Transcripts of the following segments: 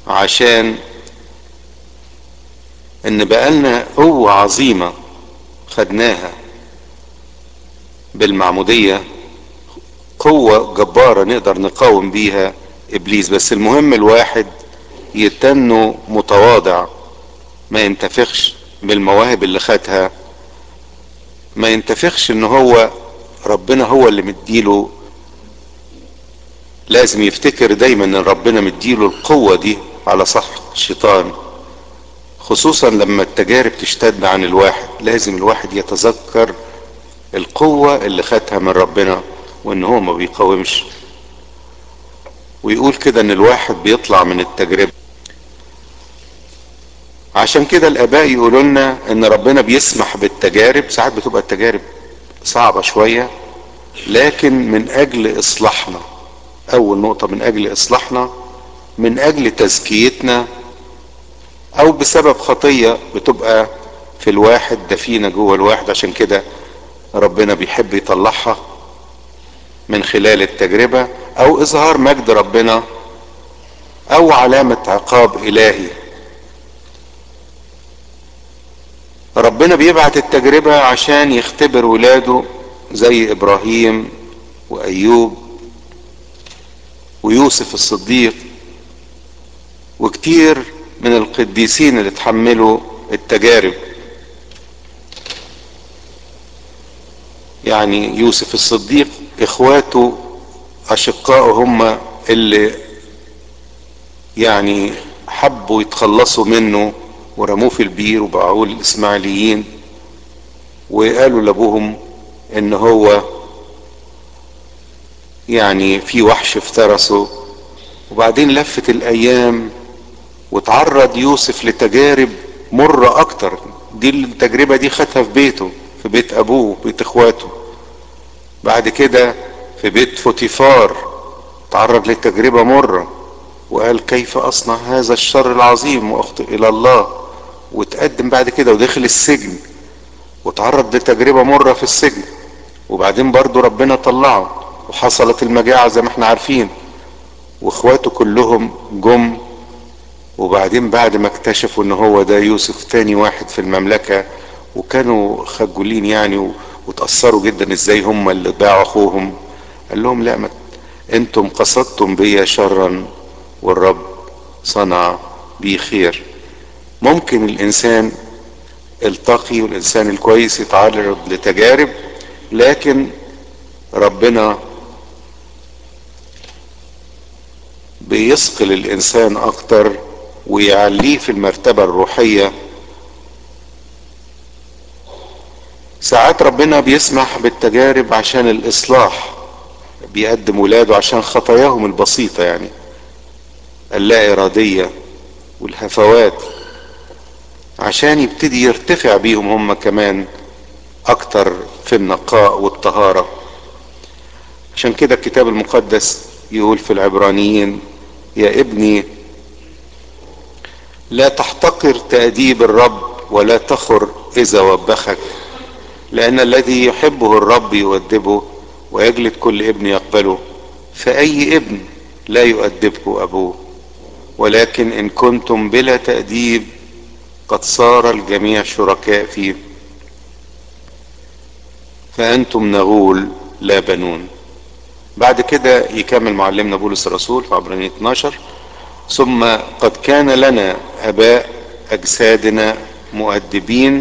عشان ان بقالنا قوة عظيمة خدناها بالمعمودية، قوة جبارة نقدر نقاوم بيها ابليس. بس المهم الواحد يتنه متواضع، ما ينتفخش بالمواهب اللي خدها، ما ينتفخش ان هو ربنا هو اللي مديله. لازم يفتكر دايما ان ربنا مديله القوة دي على سحق الشيطان، خصوصا لما التجارب تشتد عن الواحد. لازم الواحد يتذكر القوة اللي خدها من ربنا وان هو ما بيقاومش، ويقول كده ان الواحد بيطلع من التجربة. عشان كده الاباء يقولوا لنا ان ربنا بيسمح بالتجارب. ساعات بتبقى التجارب صعبة شوية، لكن من اجل اصلاحنا. اول نقطة من اجل اصلاحنا، من اجل تزكيتنا، او بسبب خطية بتبقى في الواحد دفينة جوه الواحد. عشان كده ربنا بيحب يطلعها من خلال التجربة، او اظهار مجد ربنا، او علامة عقاب الهي. ربنا بيبعت التجربة عشان يختبر ولاده زي ابراهيم وايوب ويوسف الصديق وكتير من القديسين اللي تحملوا التجارب. يعني يوسف الصديق اخواته اشقائه هم اللي يعني حبوا يتخلصوا منه ورموه في البير وباعوه للاسماعيليين، وقالوا لابوهم ان هو يعني في وحش افترسه. وبعدين لفت الايام وتعرض يوسف لتجارب مرة اكتر. دي التجربة دي خدها في بيته، في بيت ابوه، بيت اخواته. بعد كده في بيت فوتيفار تعرض لتجربة مرة، وقال كيف اصنع هذا الشر العظيم واخطئ الى الله. وتقدم بعد كده ودخل السجن وتعرض لتجربة مرة في السجن، وبعدين برضو ربنا طلعه. وحصلت المجاعة زي ما احنا عارفين، واخواته كلهم جم. وبعدين بعد ما اكتشفوا ان هو ده يوسف تاني واحد في المملكة، وكانوا خجولين يعني وتأثروا جدا ازاي هم اللي باعوا اخوهم، قال لهم لا، ما انتم قصدتم بي شرا والرب صنع بي خير. ممكن الانسان التقي والانسان الكويس يتعرض لتجارب، لكن ربنا بيثقل الانسان اكتر ويعليه في المرتبة الروحية. ساعات ربنا بيسمح بالتجارب عشان الاصلاح، بيقدم ولاده عشان خطاياهم البسيطة يعني اللا ارادية والهفوات، عشان يبتدي يرتفع بيهم هم كمان اكتر في النقاء والطهارة. عشان كده الكتاب المقدس يقول في العبرانيين: يا ابني لا تحتقر تأديب الرب ولا تخر اذا وبخك، لان الذي يحبه الرب يؤدبه ويجلد كل ابن يقبله. فاي ابن لا يؤدبه ابوه؟ ولكن ان كنتم بلا تأديب قد صار الجميع شركاء فيه، فانتم نغول لا بنون. بعد كده يكمل معلمنا بولس الرسول في عبرانيين 12: ثم قد كان لنا اباء اجسادنا مؤدبين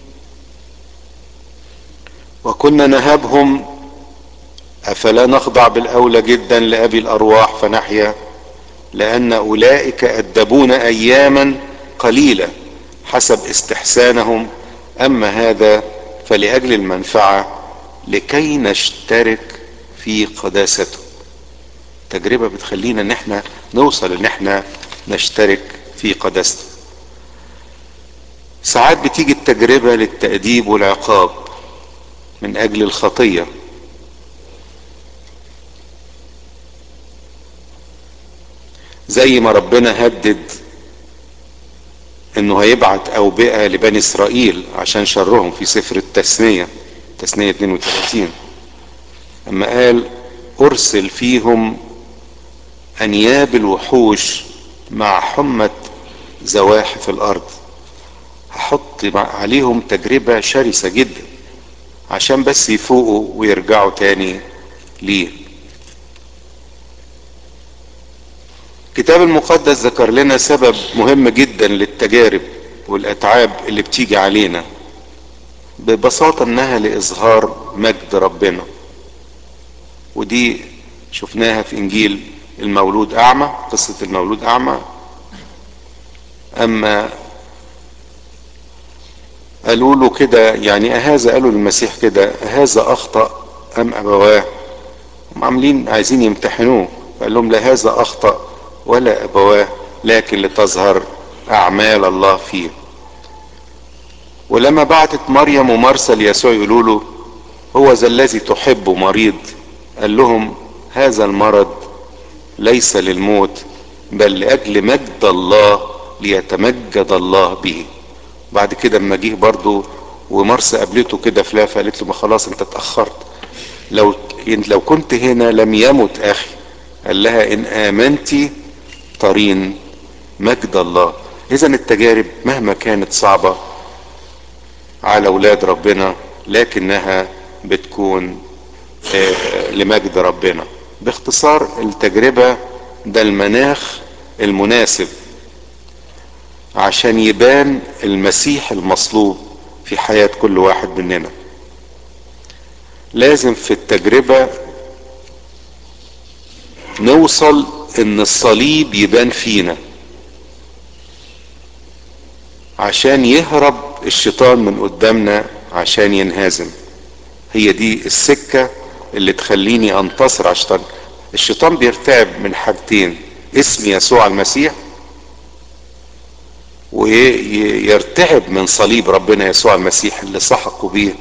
وكنا نهابهم، افلا نخضع بالاولى جدا لابي الارواح فنحيا؟ لان اولئك ادبونا اياما قليلة حسب استحسانهم، اما هذا فلاجل المنفعة لكي نشترك في قداسته. تجربة بتخلينا ان احنا نوصل ان احنا نشترك في قداسته. ساعات بتيجي التجربة للتأديب والعقاب من اجل الخطية، زي ما ربنا هدد انه هيبعت اوبئة لبني اسرائيل عشان شرهم في سفر التثنية، تثنية 32، اما قال ارسل فيهم انياب الوحوش مع حمة زواحف الارض. هحط عليهم تجربة شرسة جدا عشان بس يفوقوا ويرجعوا تاني ليه. الكتاب المقدس ذكر لنا سبب مهم جدا للتجارب والاتعاب اللي بتيجي علينا، ببساطة انها لاظهار مجد ربنا. ودي شفناها في انجيل المولود اعمى، قصة المولود اعمى. اما قالوا له كده يعني اهذا، قالوا للمسيح كده اهذا اخطأ ام ابواه؟ هم عاملين عايزين يمتحنوه، فقال لهم لا هذا اخطأ ولا ابواه، لكن لتظهر اعمال الله فيه. ولما بعتت مريم ومرسى ليسوع يقولوا له هو ذا الذي تحبه مريض، قال لهم هذا المرض ليس للموت بل لأجل مجد الله ليتمجد الله به. بعد كده اما جه برضه ومرسى قابلته كده في لافه، قالت له ما خلاص انت اتأخرت، لو كنت هنا لم يمت اخي. قال لها ان امنتي ترين مجد الله. اذا التجارب مهما كانت صعبة على اولاد ربنا لكنها بتكون لمجد ربنا. باختصار التجربة ده المناخ المناسب عشان يبان المسيح المصلوب في حياة كل واحد مننا. لازم في التجربة نوصل ان الصليب يبان فينا عشان يهرب الشيطان من قدامنا عشان ينهزم. هي دي السكة اللي تخليني انتصر على الشيطان. الشيطان بيرتعب من حاجتين: اسم يسوع المسيح، ويرتعب من صليب ربنا يسوع المسيح اللي سحقوا بيه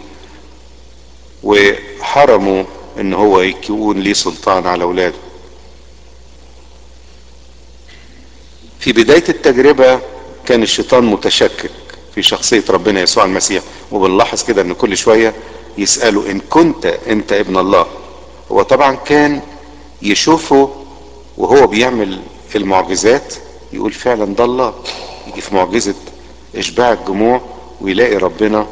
وحرموا ان هو يكون ليه سلطان على اولاده. في بداية التجربة كان الشيطان متشكك في شخصية ربنا يسوع المسيح، وبنلاحظ كده ان كل شوية يسأله ان كنت انت ابن الله. هو طبعا كان يشوفه وهو بيعمل المعجزات يقول فعلا ده الله. يجي في معجزة اشباع الجموع ويلاقي ربنا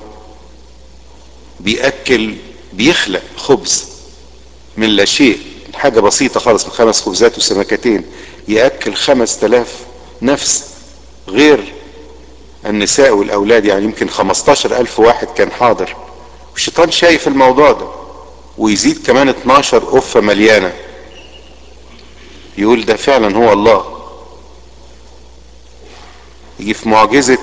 بيأكل، بيخلق خبز من لا شيء، حاجة بسيطة خالص، من 5 خبزات وسمكتين يأكل 5000 نفس، غير النساء والاولاد، يعني يمكن 15000 واحد كان حاضر. والشيطان شايف الموضوع ده ويزيد كمان 12 قفة مليانة، يقول ده فعلا هو الله. يجي في معجزة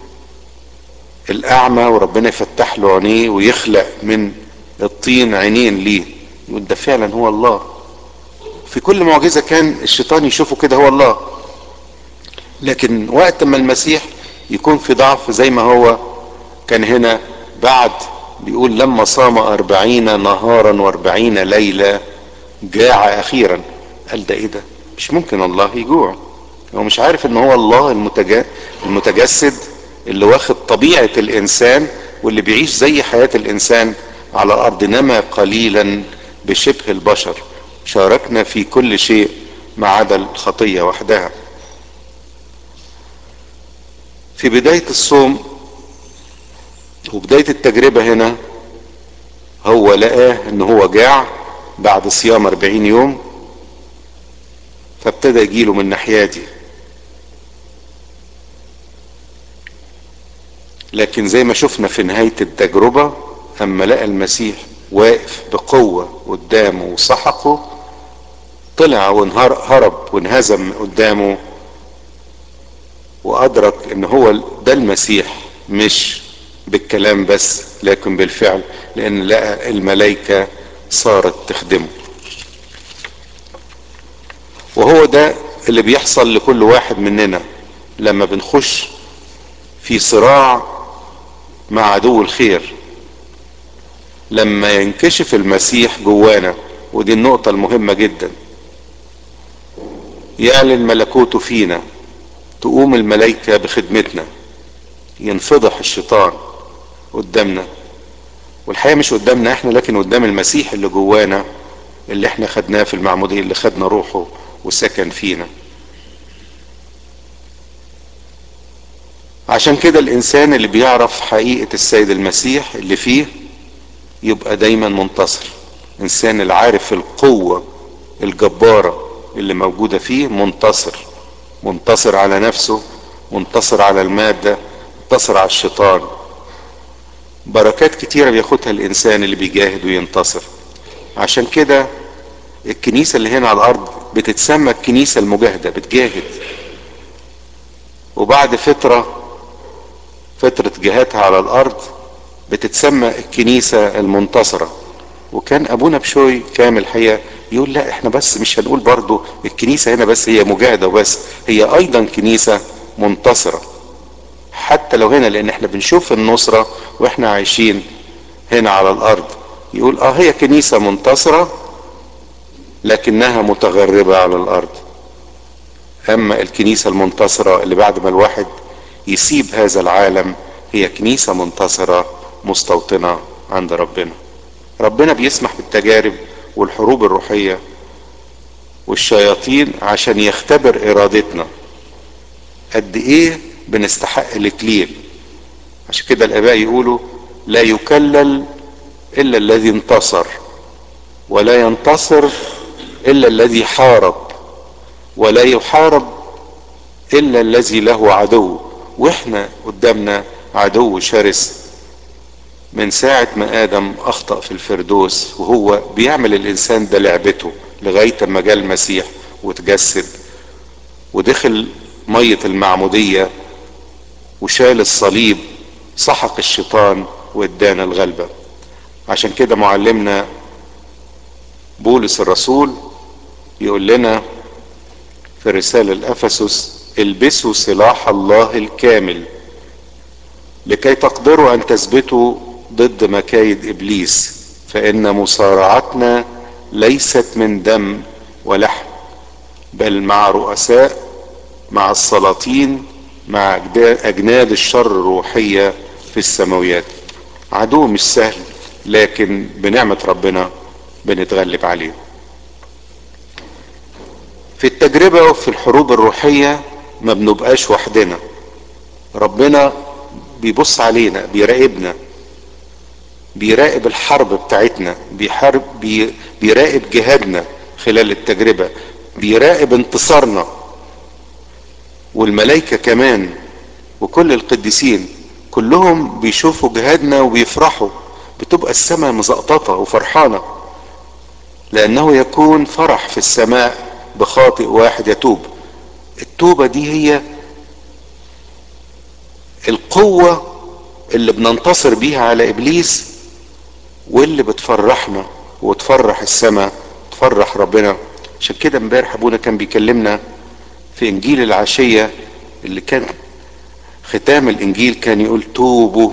الاعمى وربنا يفتح له عينيه ويخلق من الطين عينين ليه، يقول ده فعلا هو الله. في كل معجزة كان الشيطان يشوفه كده هو الله. لكن وقت ما المسيح يكون في ضعف زي ما هو كان هنا، بعد بيقول لما صام 40 نهارا و40 ليلة جاع اخيرا. قال ده ايه ده؟ مش ممكن الله يجوع. هو مش عارف ان هو الله المتجسد اللي واخد طبيعة الانسان واللي بيعيش زي حياة الانسان على الارض، نما قليلا بشبه البشر، شاركنا في كل شيء ما عدا الخطية وحدها. في بداية الصوم وبداية التجربة هنا هو لقاه ان هو جاع بعد صيام 40 يوم، فابتدى يجيله من الناحية دي. لكن زي ما شفنا في نهاية التجربة اما لقى المسيح واقف بقوة قدامه وسحقه، طلع وانهار، هرب وانهزم قدامه، وادرك ان هو ده المسيح، مش بالكلام بس لكن بالفعل، لان لقى الملائكة صارت تخدمه. وهو ده اللي بيحصل لكل واحد مننا لما بنخش في صراع مع عدو الخير. لما ينكشف المسيح جوانا، ودي النقطة المهمة جدا، يعلن ملكوته فينا، تقوم الملائكة بخدمتنا، ينفضح الشيطان قدامنا. والحقيقة مش قدامنا احنا لكن قدام المسيح اللي جوانا، اللي احنا خدناه في المعمودية، اللي خدنا روحه وسكن فينا. عشان كده الانسان اللي بيعرف حقيقة السيد المسيح اللي فيه يبقى دايما منتصر. انسان اللي عارف القوة الجبارة اللي موجودة فيه منتصر، منتصر على نفسه، منتصر على المادة، منتصر على الشيطان. بركات كتيرة بياخدها الانسان اللي بيجاهد وينتصر. عشان كده الكنيسة اللي هنا على الارض بتتسمى الكنيسة المجاهدة، بتجاهد. وبعد فترة جهادها على الارض بتتسمى الكنيسة المنتصرة. وكان ابونا بشوي كامل الحقيقة يقول لا احنا بس مش هنقول برضو الكنيسة هنا بس هي مجاهدة وبس، هي ايضا كنيسة منتصرة حتى لو هنا، لان احنا بنشوف النصرة واحنا عايشين هنا على الارض. يقول هي كنيسة منتصرة لكنها متغربة على الارض. اما الكنيسة المنتصرة اللي بعد ما الواحد يسيب هذا العالم هي كنيسة منتصرة مستوطنة عند ربنا. ربنا بيسمح بالتجارب والحروب الروحية والشياطين عشان يختبر ارادتنا قد ايه بنستحق الاكليل. عشان كده الاباء يقولوا لا يكلل الا الذي انتصر، ولا ينتصر الا الذي حارب، ولا يحارب الا الذي له عدو. واحنا قدامنا عدو شرس من ساعة ما ادم اخطأ في الفردوس، وهو بيعمل الانسان ده لعبته لغاية ما جاء المسيح وتجسد ودخل مية المعمودية وشال الصليب، سحق الشيطان وادانا الغلبة. عشان كده معلمنا بولس الرسول يقول لنا في رسالة الافسس البسوا سلاح الله الكامل لكي تقدروا ان تثبتوا ضد مكايد ابليس، فان مصارعتنا ليست من دم ولحم بل مع رؤساء، مع السلاطين، مع اجناد الشر الروحية في السماويات. عدو مش سهل لكن بنعمة ربنا بنتغلب عليه. في التجربة وفي الحروب الروحية ما بنبقاش وحدنا، ربنا بيبص علينا، بيراقبنا، بيراقب الحرب بتاعتنا، بيراقب جهادنا خلال التجربة، بيراقب انتصارنا. والملائكة كمان وكل القديسين كلهم بيشوفوا جهادنا وبيفرحوا. بتبقى السماء مزقططة وفرحانة، لأنه يكون فرح في السماء بخاطئ واحد يتوب. التوبة دي هي القوة اللي بننتصر بيها على إبليس، واللي بتفرحنا وتفرح السماء، تفرح ربنا. عشان كده امبارح ابونا كان بيكلمنا في انجيل العشية اللي كان ختام الانجيل، كان يقول توبوا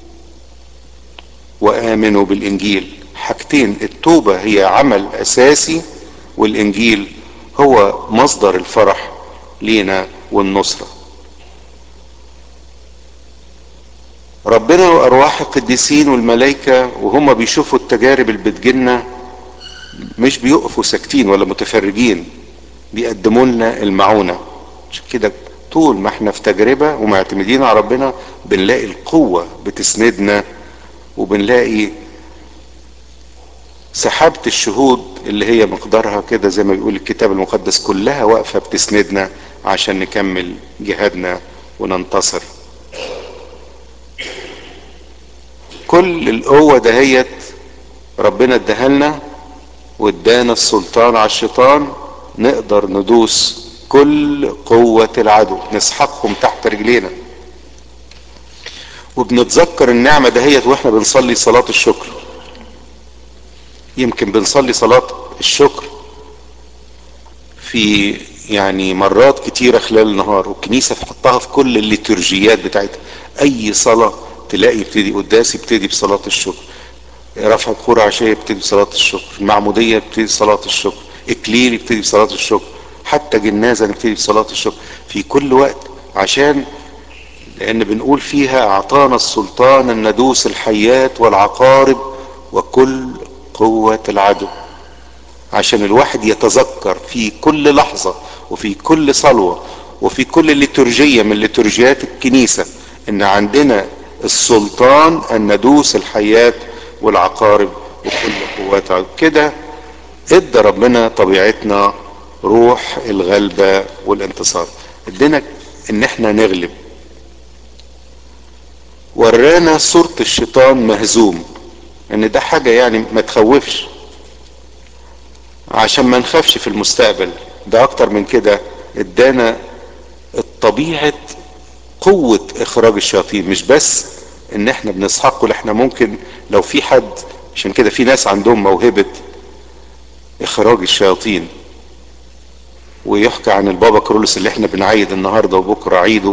وامنوا بالانجيل. حاجتين، التوبة هي عمل اساسي، والانجيل هو مصدر الفرح لينا والنصرة. ربنا وارواح القديسين والملائكة وهم بيشوفوا التجارب اللي بتجيلنا مش بيقفوا ساكتين ولا متفرجين، بيقدموا لنا المعونة. عشان كده طول ما احنا في تجربة ومعتمدين على ربنا بنلاقي القوة بتسندنا، وبنلاقي سحابة الشهود اللي هي مقدارها كده زي ما بيقول الكتاب المقدس كلها واقفة بتسندنا عشان نكمل جهادنا وننتصر. كل القوة دهيت ربنا اداها لنا، وادانا السلطان على الشيطان، نقدر ندوس كل قوة العدو، نسحقهم تحت رجلينا. وبنتذكر النعمة دهيت واحنا بنصلي صلاة الشكر. يمكن بنصلي صلاة الشكر في يعني مرات كتيرة خلال النهار، والكنيسة تحطها في كل الليتورجيات بتاعتها. اي صلاة تلاقي يبتدي قداس يبتدي بصلاة الشكر، رفع بخور عشية يبتدي بصلاة الشكر، المعمودية يبتدي بصلاة الشكر، اكليل يبتدي بصلاة الشكر، حتى جنازة نبتدي بصلاة الشكر في كل وقت. عشان لان بنقول فيها اعطانا السلطان ان ندوس الحيات والعقارب وكل قوة العدو. عشان الواحد يتذكر في كل لحظة وفي كل صلوة وفي كل ليتورجية من ليتورجيات الكنيسة ان عندنا السلطان ان ندوس الحيات والعقارب وكل قواتها كده. ادى ربنا طبيعتنا روح الغلبة والانتصار، ادينا ان احنا نغلب، ورانا صورة الشيطان مهزوم، ان ده حاجة يعني ما تخوفش عشان ما نخافش في المستقبل. ده اكتر من كده، ادانا الطبيعة قوة اخراج الشياطين، مش بس ان احنا بنسحقه، احنا ممكن لو في حد، عشان كده في ناس عندهم موهبة اخراج الشياطين. ويحكى عن البابا كرولوس اللي احنا بنعيد النهاردة وبكرة عيده،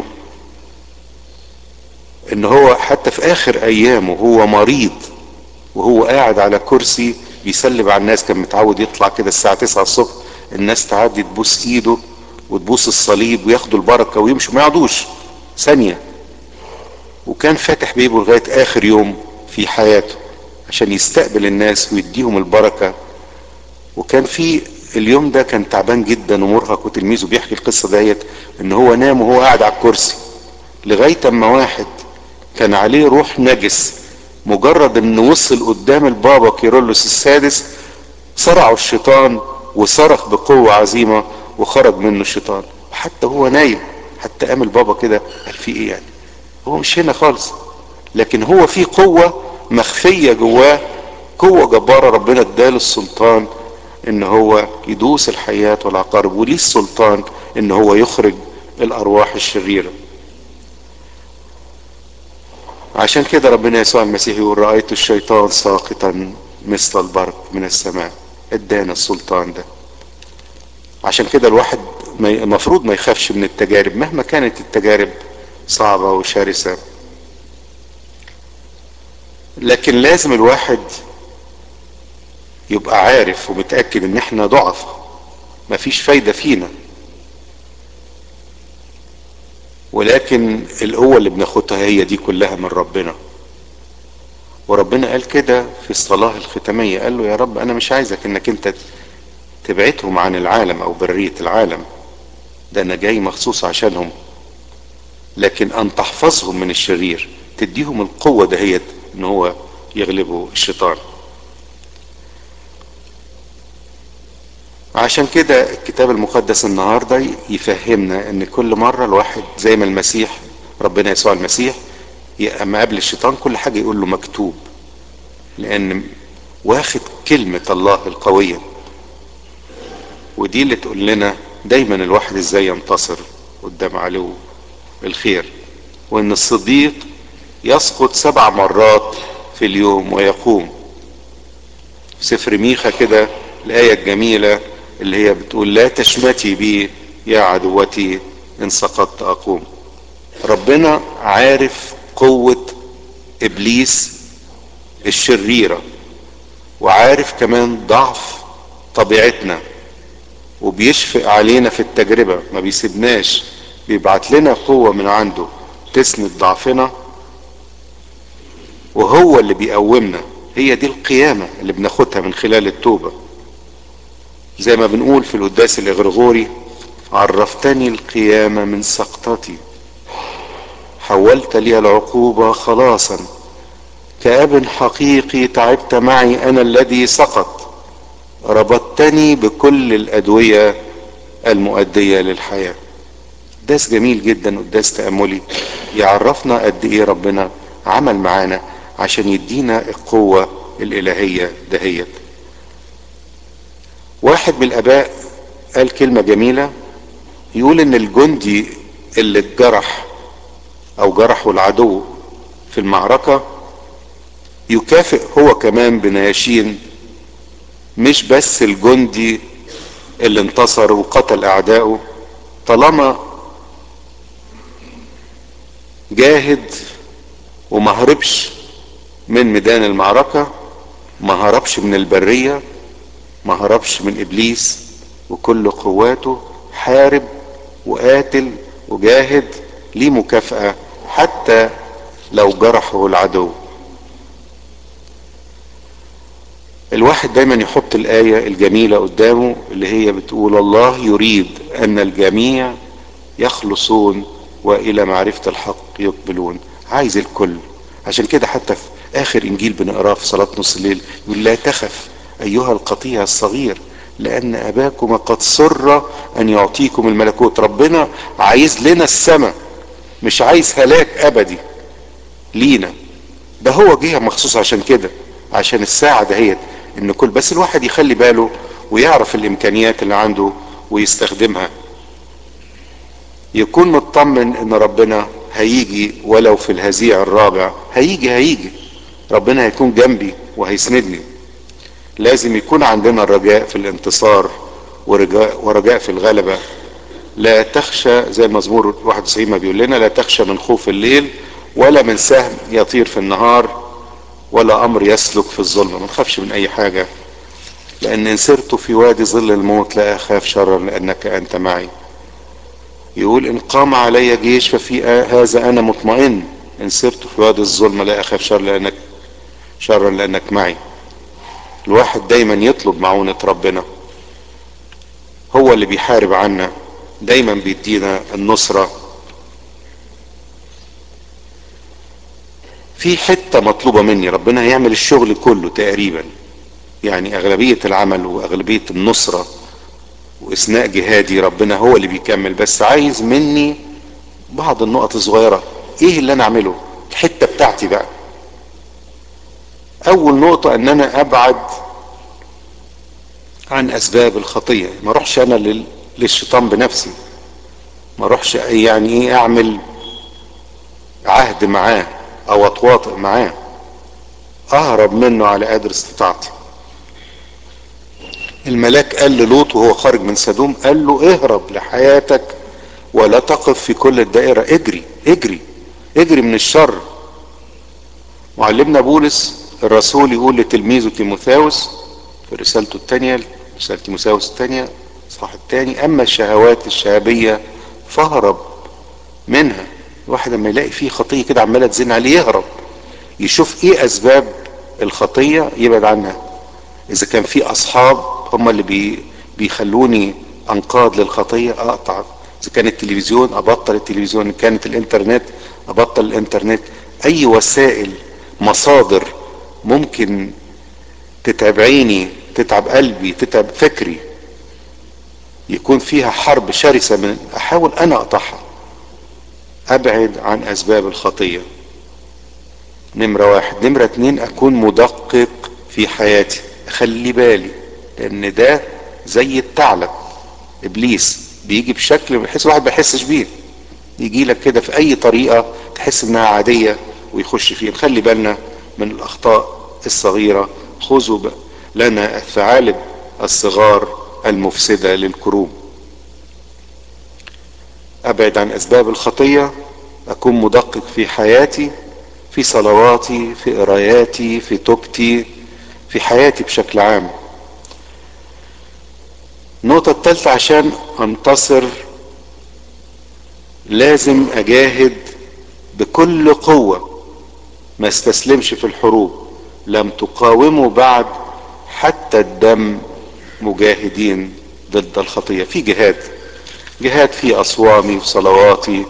ان هو حتى في اخر ايامه هو مريض وهو قاعد على كرسي بيسلم على الناس، كان متعود يطلع كده الساعة 9 الصبح، الناس تعدي تبوس ايده وتبوس الصليب وياخدوا البركة ويمشوا ما يقعدوش ثانية. وكان فاتح بيبه لغاية اخر يوم في حياته عشان يستقبل الناس ويديهم البركة. وكان في اليوم ده كان تعبان جدا ومرهق، وتلميذه بيحكي القصة ديت ان هو نام وهو قاعد على الكرسي لغاية اما واحد كان عليه روح نجس مجرد انه وصل قدام البابا كيرلس السادس صرعه الشيطان وصرخ بقوة عظيمة وخرج منه الشيطان. حتى هو نايم، حتى قام البابا كده قال في ايه يعني، هو مش هنا خالص، لكن هو في قوة مخفية جواه، قوة جبارة ربنا اداله السلطان ان هو يدوس الحياة والعقارب، وليه السلطان ان هو يخرج الارواح الشريرة. عشان كده ربنا يسوع المسيح يقول رأيت الشيطان ساقطا مثل البرق من السماء، ادانا السلطان ده. عشان كده الواحد المفروض ما يخافش من التجارب مهما كانت التجارب صعبة وشرسة، لكن لازم الواحد يبقى عارف ومتأكد ان احنا ضعف، مفيش فايدة فينا، ولكن القوة اللي بناخدها هي دي كلها من ربنا. وربنا قال كده في الصلاة الختامية، قال له يا رب انا مش عايزك انك انت تبعدهم عن العالم او برية العالم، ده انا جاي مخصوص عشانهم، لكن ان تحفظهم من الشرير، تديهم القوة دهيت ان هو يغلبوا الشيطان. عشان كده الكتاب المقدس النهاردة يفهمنا ان كل مرة الواحد زي ما المسيح ربنا يسوع المسيح اما قبل الشيطان كل حاجة يقول له مكتوب، لان واخد كلمة الله القوية، ودي اللي تقول لنا دايما الواحد ازاي ينتصر قدام عدو الخير. وان الصديق يسقط 7 مرات في اليوم ويقوم. في سفر ميخا كده الآية الجميلة اللي هي بتقول لا تشمتي بي يا عدوتي ان سقطت اقوم. ربنا عارف قوة ابليس الشريرة، وعارف كمان ضعف طبيعتنا، وبيشفق علينا في التجربة، ما بيسيبناش، بيبعت لنا قوة من عنده تسند ضعفنا، وهو اللي بيقومنا. هي دي القيامة اللي بناخدها من خلال التوبة، زي ما بنقول في القداس الإغريغوري عرفتني القيامة من سقطتي، حولت لي العقوبة خلاصا، كأب حقيقي تعبت معي أنا الذي سقط، ربطتني بكل الأدوية المؤدية للحياة. قداس جميل جدا، قداس تأملي يعرفنا قد ايه ربنا عمل معانا عشان يدينا القوة الإلهية دهيت. واحد من الآباء قال كلمة جميلة، يقول ان الجندي اللي اتجرح او جرحه العدو في المعركة يكافئ هو كمان بنياشين، مش بس الجندي اللي انتصر وقتل اعدائه، طالما جاهد وما هربش من ميدان المعركة، ما هربش من البرية، ما هربش من ابليس وكل قواته، حارب وقاتل وجاهد، ليه مكافأة حتى لو جرحه العدو. الواحد دايما يحط الآية الجميلة قدامه اللي هي بتقول الله يريد ان الجميع يخلصون والى معرفة الحق يقبلون. عايز الكل. عشان كده حتى في اخر انجيل بنقراه في صلاة نص الليل يقول لا تخف ايها القطيع الصغير لان اباكم قد سر ان يعطيكم الملكوت. ربنا عايز لنا السماء، مش عايز هلاك ابدي لينا. ده هو جه مخصوص عشان كده، عشان الساعة دهيت ان كل بس الواحد يخلي باله ويعرف الامكانيات اللي عنده ويستخدمها، يكون مطمن ان ربنا هيجي ولو في الهزيع الرابع. هيجي ربنا هيكون جنبي وهيسندني. لازم يكون عندنا الرجاء في الانتصار ورجاء في الغلبة. لا تخشى زي المزمور 91 ما بيقول لنا لا تخشى من خوف الليل ولا من سهم يطير في النهار ولا امر يسلك في الظلمة. ما نخافش من اي حاجة، لان ان سرت في وادي ظل الموت لا اخاف شرا لانك انت معي. يقول ان قام علي جيش ففي هذا انا مطمئن، ان سرت في وادي الظلمة لا اخاف شرا لانك معي. الواحد دايما يطلب معونة ربنا، هو اللي بيحارب عنا، دايما بيدينا النصرة. في حتة مطلوبة مني ربنا هيعمل الشغل كله تقريبا، يعني اغلبية العمل واغلبية النصرة واثناء جهادي ربنا هو اللي بيكمل، بس عايز مني بعض النقط الصغيرة. ايه اللي انا اعمله؟ الحتة بتاعتي بقى. اول نقطة ان انا ابعد عن اسباب الخطية. ما اروحش انا للشيطان بنفسي، ما اروحش يعني ايه اعمل عهد معاه او اتواطئ معاه، اهرب منه على قدر استطاعتي. الملاك قال للوط وهو خارج من سدوم، قال له اهرب لحياتك ولا تقف في كل الدائرة، اجري اجري اجري من الشر. معلمنا بولس الرسول يقول لتلميذه تيموثاوس في رسالته الثانية، رسالة تيموثاوس الثانية الصح الثاني، اما الشهوات الشهابية فاهرب منها. الواحد لما يلاقي فيه خطية كده عمالة تزن عليه يهرب، يشوف ايه اسباب الخطية يبعد عنها. اذا كان في اصحاب هم اللي بيخلوني انقاد للخطية اقطع. اذا كان التلفزيون ابطل التلفزيون، ان كانت الانترنت ابطل الانترنت. اي وسائل مصادر ممكن تتعب عيني تتعب قلبي تتعب فكري يكون فيها حرب شرسة من احاول انا اقطعها. ابعد عن اسباب الخطية نمرة واحد. نمرة اتنين اكون مدقق في حياتي، اخلي بالي، لان ده زي الثعلب ابليس بيجي بشكل بحيث الواحد ما يحسش بيه، يجي لك كده في اي طريقة تحس انها عادية ويخش فيه. نخلي بالنا من الاخطاء الصغيرة. خذوا لنا الثعالب الصغار المفسدة للكروم. ابعد عن اسباب الخطية، اكون مدقق في حياتي، في صلواتي، في قراياتي، في توبتي، في حياتي بشكل عام. النقطة الثالثة عشان انتصر لازم اجاهد بكل قوة، ما استسلمش في الحروب. لم تقاوموا بعد حتى الدم مجاهدين ضد الخطية. في جهاد في اصوامي في صلواتي.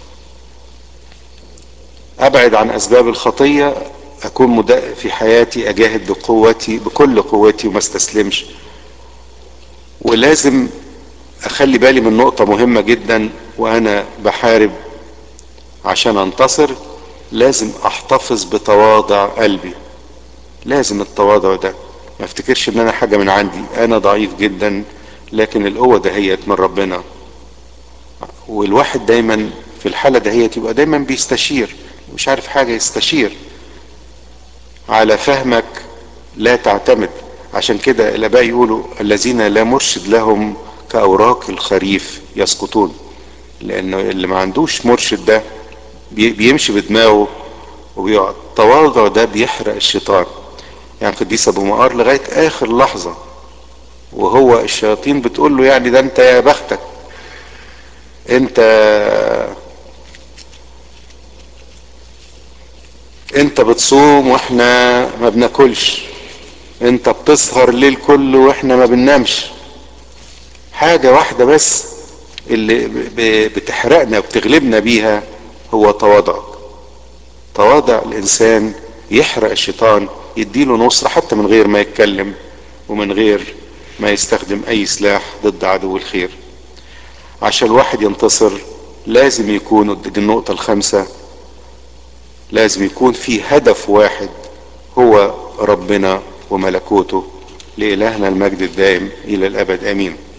ابعد عن اسباب الخطية، اكون مدقق في حياتي، اجاهد بقوتي بكل قوتي وما استسلمش. ولازم اخلي بالي من نقطة مهمة جدا وانا بحارب عشان انتصر، لازم احتفظ بتواضع قلبي. لازم التواضع ده ما افتكرش ان انا حاجة من عندي، انا ضعيف جدا لكن القوة دهيت من ربنا. والواحد دايما في الحالة دهيت يبقى دايما بيستشير، مش عارف حاجة يستشير. على فهمك لا تعتمد. عشان كده الاباء يقولوا الذين لا مرشد لهم كاوراق الخريف يسقطون، لانه اللي ما عندوش مرشد ده بيمشي بدماغه وبيقعد. التواضع ده بيحرق الشيطان. يعني قديس ابو مقار لغاية اخر لحظة وهو الشياطين بتقول له يعني ده انت يا بختك، انت انت بتصوم واحنا ما بناكلش، انت بتسهر الليل كله واحنا ما بننامش. حاجة واحدة بس اللي بتحرقنا وبتغلبنا بيها هو تواضعك. تواضع الانسان يحرق الشيطان، يديله نصرة حتى من غير ما يتكلم ومن غير ما يستخدم اي سلاح ضد عدو الخير. عشان الواحد ينتصر لازم يكون، دي النقطة الخامسة، لازم يكون في هدف واحد هو ربنا وملكوته. لإلهنا المجد الدائم إلى الأبد آمين.